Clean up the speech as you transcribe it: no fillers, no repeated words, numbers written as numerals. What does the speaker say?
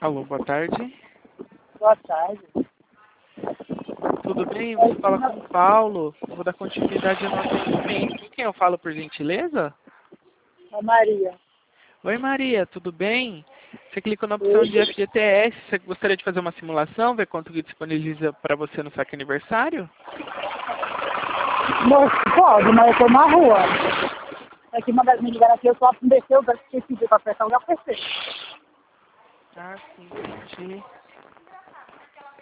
Alô, boa tarde. Boa tarde. Tudo bem? Você fala com o Paulo. Eu vou dar continuidade ao nosso atendimento. Com quem eu falo, por gentileza? A Maria. Oi, Maria, tudo bem? Você clicou na opção de FGTS. Você gostaria de fazer uma simulação, ver quanto que disponibiliza para você no saque aniversário? Moço, pode, mas eu tô na rua. Aqui uma das me ligaram aqui, eu só desceu, eu esqueci de apertar o PC. Ah, sim, entendi.